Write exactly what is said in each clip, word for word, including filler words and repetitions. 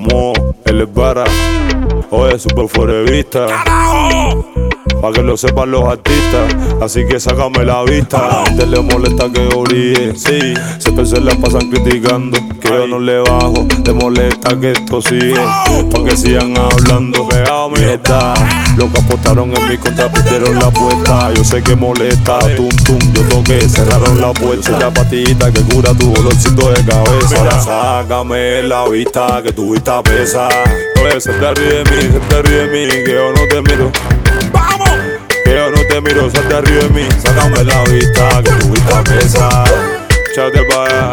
Omo, él es vara. Oye, super fuera de vista. Pa' que lo sepan los artistas, así que sácame la vista. A la gente le molesta que yo brille, sí. Siempre se la pasan criticando, que yo no le bajo. Le molesta que esto sigue, pa' que sigan hablando. Pegado mierda, los que apostaron en mi contra perdieron la apuesta. Yo sé que molesta, tum tum, yo toqué, cerraron la puerta. La patita que cura tu dolorcito de cabeza. Ahora sácame la vista, que tu vista pesa. Oye, se te ríe de mí, se te ríe de mí, que yo no te miro. ¡Vamos! Que yo no te miro, se te ríe de mí. Sácame la vista, que tu vista pesa. Échate pa' allá.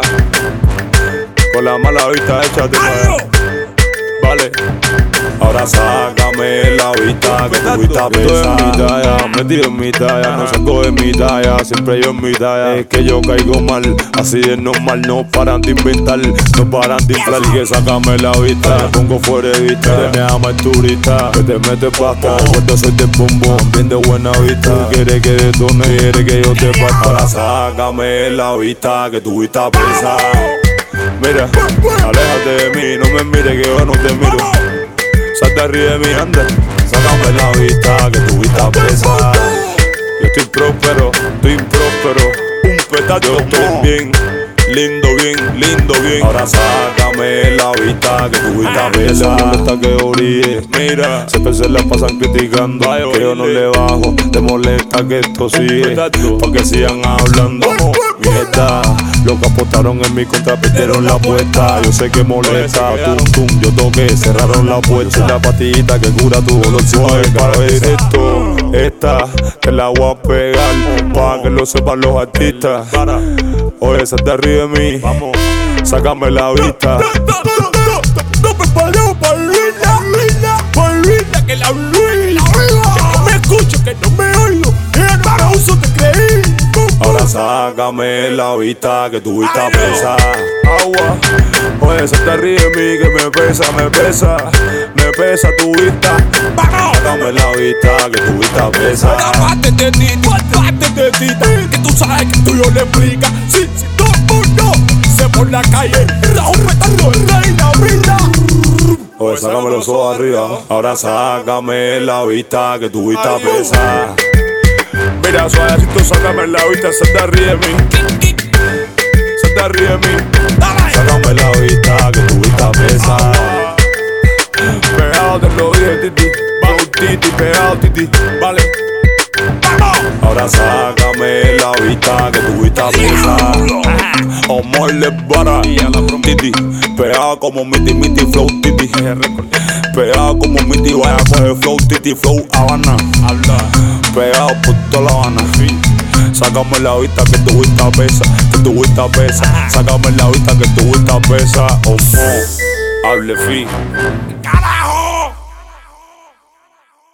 Con la mala vista, échate pa' allá. Vale. Ahora sácame la vista, que tu vista pesa. Estoy en mi talla, metido en mi talla. No saco de mi talla, siempre yo en mi talla. Es que yo caigo mal, así de normal. No paran de inventar, no paran de inflar. Que sácame la vista, me pongo fuera de vista. Te me ama el turista, que te metes pasta. Recuerdo soy de bombón, bien de buena vista. Tú quieres que detone, quieres que yo te parta. Ahora sácame la vista, que tu vista pesa. Mira, aléjate de mí, no me mires que yo no te miro. Salte ríe de mí, anda. Sácame la vista, que tu vista pesa. Yo estoy próspero, estoy impróspero. Un petacho, yo estoy bien. Lindo, bien, lindo, bien. Ahora sácame la vista, que tu vista pesa. Le molesta que yo brille. Mira, siempre se la pasan criticando, que yo no le bajo. Te molesta que esto sigue, pa' que sigan hablando. Mierda, los que apostaron en mi contra perdieron la apuesta. Yo sé que molesta, tum tum, yo toqué, cerraron la puerta. Y la patita que cura tu dolorcito de cabeza. Esto, esta, te la voy a pegar, pa' que lo sepan los artistas. Oye, se te ríe de mí, vamos, sácame la vista. No me pareo por Luisa, por Luisa, que la Luisa, que no me escucho, que no me oigo, que no me uso, te creí. Ahora sácame la vista, que tu vista pesa. Agua, oye, se te ríe de mí, que me pesa, me pesa, me pesa tu vista. Sácame la vista, que tu vista pesa. Aparte de ti, aparte de ti, que tú sabes que tú yo le explicas. Si, si todo el mundo se por la calle, Raúl retando el rey, la vida. Oye, sácame los ojos arriba. Ahora sácame la vista, que tu vista pesa. Mira, suavecito, sácame la vista, se te ríe de mí. Se te ríe de mí. Sácame la vista, que tu vista pesa. Pegado te lo dije, titi. Vamos, titi, pegado, titi. Vale. Ahora sácame la vista, que tu vista pesa. Omar le vara, titi. Pegado como miti, miti, flow, titi. Pegado como miti, vaya a coger flow, titi, flow, Habana. Pegado por toda La Habana. Sácame la vista, que tu vista pesa, que tu vista pesa. Sácame la vista, que tu vista pesa. Oh, no, hable fin. ¡Carajo!